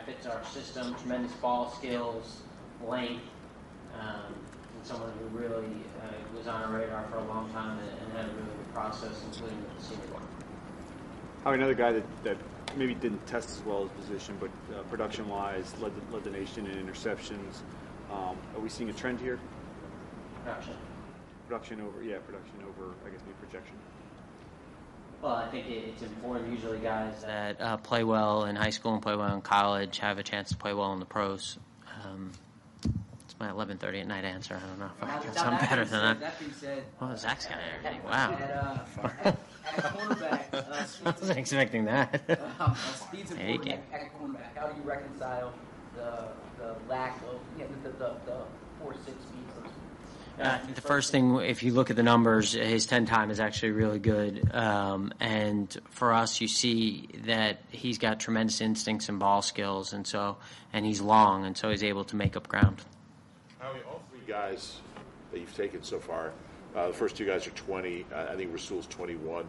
fits our system, tremendous ball skills, length, and someone who really was on our radar for a long time and had a really good process, including with the Senior Bowl. Another guy that maybe didn't test as well as position, but production-wise led the nation in interceptions. Are we seeing a trend here? Production over, I guess, maybe projection. Well, I think it's important. Usually guys that play well in high school and play well in college have a chance to play well in the pros. It's my 11:30 at night answer. I don't know if I can something better than that. That being said, Zach's kind of irritating. Wow. At cornerback, I wasn't expecting that. speed's important at cornerback. How do you reconcile the lack of the 4.6 speed? The first thing, if you look at the numbers, his 10 time is actually really good. And for us, you see that he's got tremendous instincts and ball skills, and he's long, and so he's able to make up ground. Howie, all three guys that you've taken so far, the first two guys are 20. I think Rasul's 21.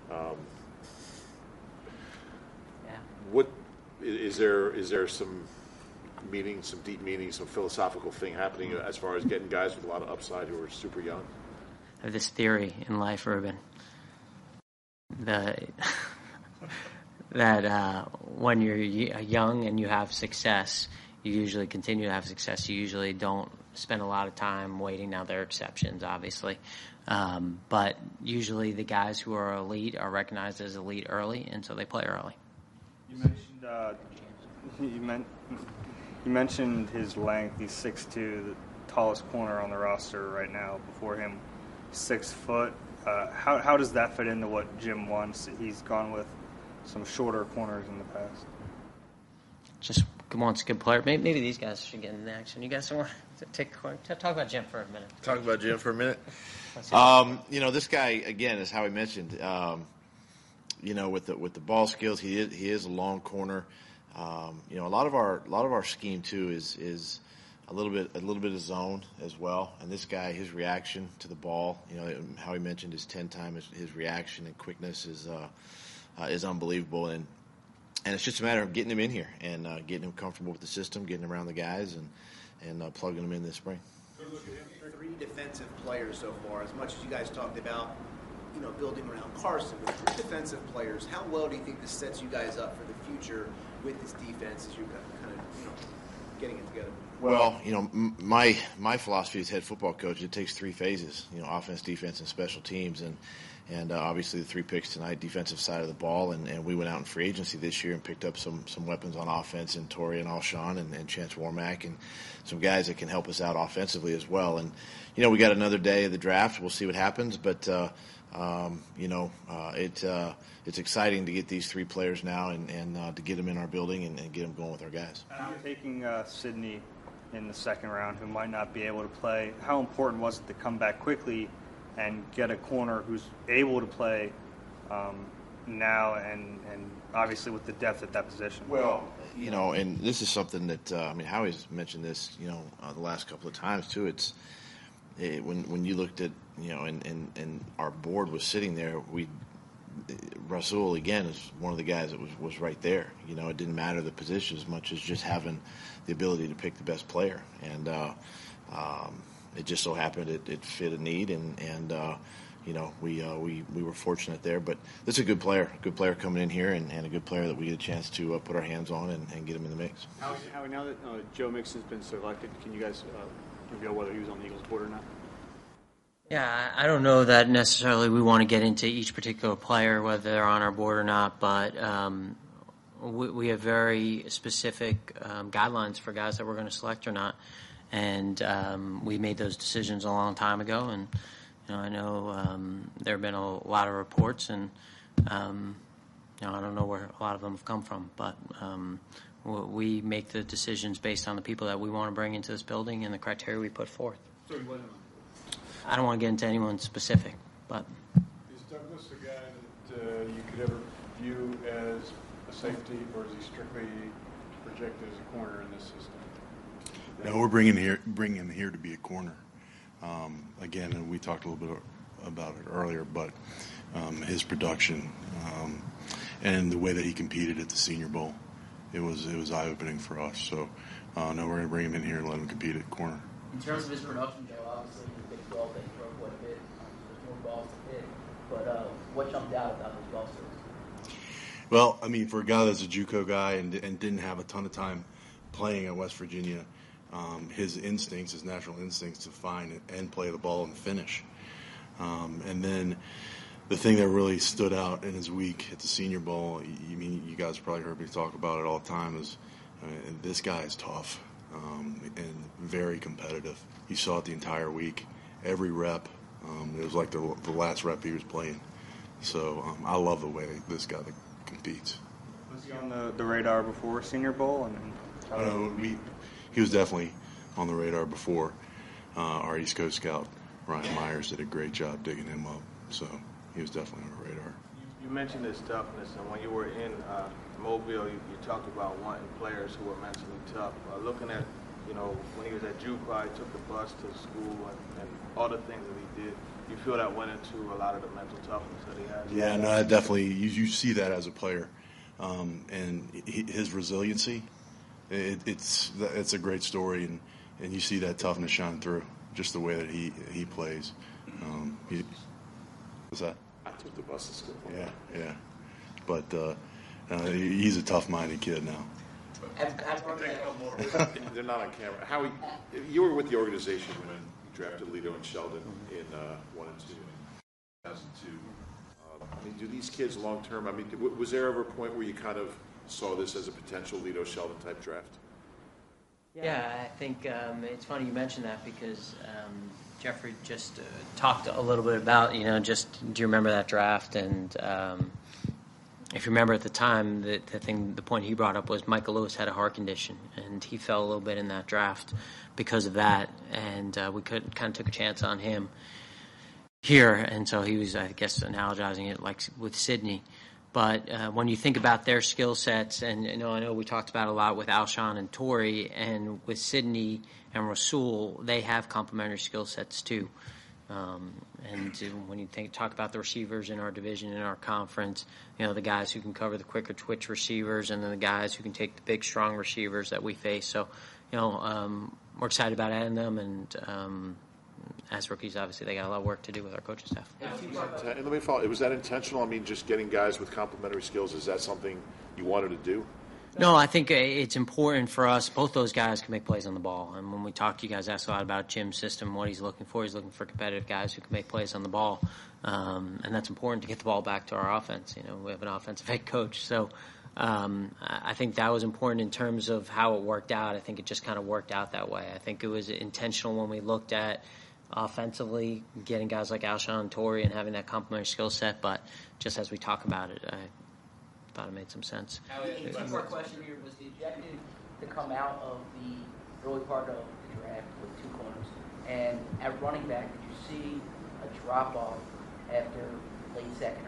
What is there some meaning, some deep meaning, some philosophical thing happening as far as getting guys with a lot of upside who are super young? I have this theory in life, Ruben, that when you're young and you have success, you usually continue to have success. You usually don't spend a lot of time waiting. Now, there are exceptions, obviously. But usually the guys who are elite are recognized as elite early, and so they play early. You mentioned his length. He's 6'2", the tallest corner on the roster right now. Before him, 6 foot. How does that fit into what Jim wants? He's gone with some shorter corners in the past. Just wants a good player. Maybe these guys should get in action. You guys want to talk about Jim for a minute? Talk about Jim for a minute. This guy again is how he mentioned. With the ball skills, he is a long corner. A lot of our scheme too is a little bit of zone as well. And this guy, his reaction to the ball, how he mentioned his 10 time, his reaction and quickness is unbelievable. And it's just a matter of getting him in here and getting him comfortable with the system, getting him around the guys, and plugging him in this spring. 3 defensive players so far. As much as you guys talked about, building around Carson, with 3 defensive players, how well do you think this sets you guys up for the future with this defense as you're kind of getting it together? Well, my philosophy as head football coach, it takes 3 phases, offense, defense, and special teams. And obviously the 3 picks tonight, defensive side of the ball, and we went out in free agency this year and picked up some weapons on offense in Torrey and Alshon and Chance Warmack and some guys that can help us out offensively as well. And, we got another day of the draft. We'll see what happens, but it's exciting to get these 3 players now and to get them in our building and get them going with our guys. Taking Sidney in the second round, who might not be able to play, how important was it to come back quickly and get a corner who's able to play now and obviously with the depth at that position? Well, and this is something that, Howie's mentioned this, the last couple of times too. When you looked at, and our board was sitting there, Rasul, again, is one of the guys that was right there. It didn't matter the position as much as just having the ability to pick the best player. And it just so happened it fit a need, and we were fortunate there. But this is a good player coming in here, and a good player that we get a chance to put our hands on and get him in the mix. Howie, now that Joe Mixon's been selected, can you guys reveal whether he was on the Eagles board or not? Yeah, I don't know that necessarily we want to get into each particular player, whether they're on our board or not, but we have very specific guidelines for guys that we're going to select or not. And we made those decisions a long time ago, and I know there have been a lot of reports, and I don't know where a lot of them have come from, but we make the decisions based on the people that we want to bring into this building and the criteria we put forth. So he wasn't on. I don't want to get into anyone specific, but Is Douglas a guy that you could ever view as a safety, or is he strictly projected as a corner in this system? No, we're bringing him here to be a corner. Again, and we talked a little bit about it earlier, but his production and the way that he competed at the Senior Bowl it was eye opening for us. So no, we're going to bring him in here and let him compete at corner. In terms of his production, Joe, obviously he's a big 12 that he throw quite a bit. There's more balls to hit. But what jumped out about those ball skills? Well, I mean, for a guy that's a JUCO guy and didn't have a ton of time playing at West Virginia, his natural instincts to find and play the ball and finish. And then the thing that really stood out in his week at the Senior Bowl, you guys probably heard me talk about it all the time, is this guy is tough and very competitive. You saw it the entire week, every rep. It was like the last rep he was playing. So I love the way this guy competes. Was he on the radar before Senior Bowl? He was definitely on the radar before. Our East Coast scout, Ryan Myers, did a great job digging him up. So he was definitely on the radar. You mentioned his toughness, and when you were in Mobile, you talked about wanting players who were mentally tough. Looking at, when he was at JUCO, he took the bus to school and all the things that he did. You feel that went into a lot of the mental toughness that he has? Yeah, no, definitely. You see that as a player. And his resiliency, it's a great story, and you see that toughness shine through, just the way that he plays. What's that? I took the bus to school. Yeah. But he's a tough-minded kid now. They're not on camera. Howie, you were with the organization when you drafted Lito and Sheldon in 1 and 2 in 2002. Do these kids long-term, was there ever a point where you kind of saw this as a potential Lito Sheldon type draft? Yeah, I think it's funny you mentioned that because Jeffrey just talked a little bit about, do you remember that draft? And if you remember at the time, the point he brought up was Michael Lewis had a heart condition, and he fell a little bit in that draft because of that, and we kind of took a chance on him here, and so he was, I guess, analogizing it like with Sydney. But when you think about their skill sets, and I know we talked about a lot with Alshon and Torrey, and with Sydney and Rasul, they have complementary skill sets too. And when you talk about the receivers in our division, in our conference, the guys who can cover the quicker twitch receivers, and then the guys who can take the big, strong receivers that we face. So, we're excited about adding them, and as rookies, obviously, they got a lot of work to do with our coaching staff. And let me follow. Was that intentional? Just getting guys with complementary skills, is that something you wanted to do? No, I think it's important for us. Both those guys can make plays on the ball. And when we talk to you guys, ask a lot about Jim's system, what he's looking for. He's looking for competitive guys who can make plays on the ball. And that's important to get the ball back to our offense. We have an offensive head coach. So I think that was important in terms of how it worked out. I think it just kind of worked out that way. I think it was intentional when we looked at offensively getting guys like Alshon and Torrey and having that complementary skill set. But just as we talk about it, I thought it made some sense. The two-part question here was the objective to come out of the early part of the draft with 2 corners. And at running back, did you see a drop-off after late second,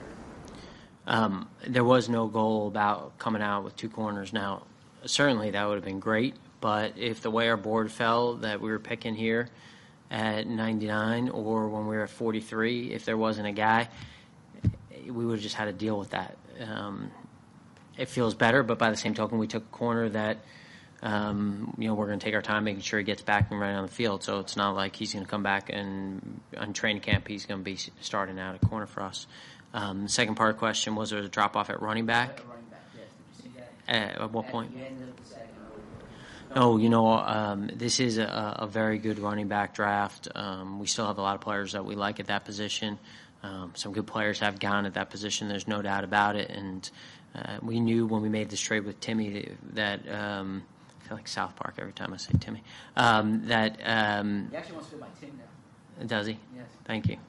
early third? There was no goal about coming out with 2 corners. Now, certainly that would have been great, but if the way our board fell that we were picking here at 99 or when we were at 43, if there wasn't a guy, we would have just had to deal with that. It feels better, but by the same token, we took a corner that, we're going to take our time making sure he gets back and running on the field. So it's not like he's going to come back and on training camp he's going to be starting out at corner for us. The second part of the question was there a drop-off at running back? At running back, yes. Did you see that? At what point? At the end of the second, early third. No, this is a very good running back draft. We still have a lot of players that we like at that position. Some good players have gone at that position. There's no doubt about it. And we knew when we made this trade with Timmy that I feel like South Park every time I say Timmy. He actually wants to go by Tim now. Does he? Yes. Thank you.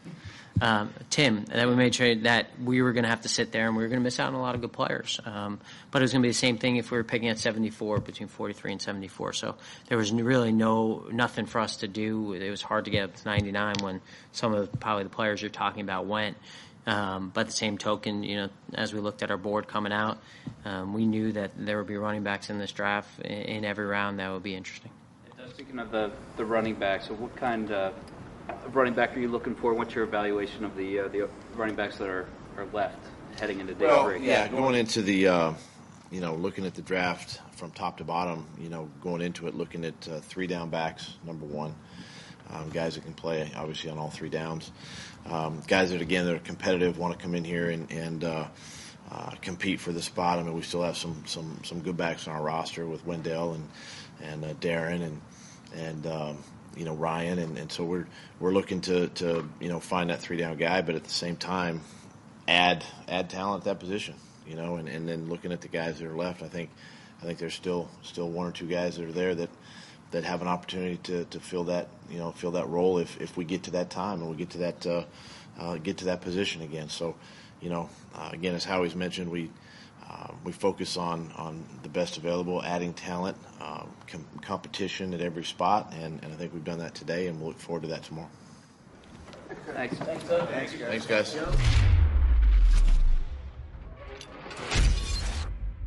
Tim, that we made sure that we were going to have to sit there and we were going to miss out on a lot of good players. But it was going to be the same thing if we were picking at 74, between 43 and 74. So there was really nothing for us to do. It was hard to get up to 99 when some of probably the players you're talking about went. But at the same token, as we looked at our board coming out, we knew that there would be running backs in this draft in every round that would be interesting. Speaking of the running backs, so what kind of running back are you looking for? What's your evaluation of the running backs that are left heading into day 3? Yeah, going into the looking at the draft from top to bottom, going into it, looking at 3 down backs, number one, guys that can play obviously on all 3 downs, guys that again that are competitive, want to come in here and compete for the spot. I mean, we still have some good backs on our roster with Wendell and Darren and Ryan, and so we're looking to find that 3 down guy, but at the same time add talent at that position, and then looking at the guys that are left, I think there's still 1 or 2 guys that are there that have an opportunity to fill that role if we get to that time and we get to that position again. So, again, as Howie's mentioned, we focus on the best available, adding talent, competition at every spot, and I think we've done that today, and we'll look forward to that tomorrow. Thanks. Thanks, Doug. Thanks, guys.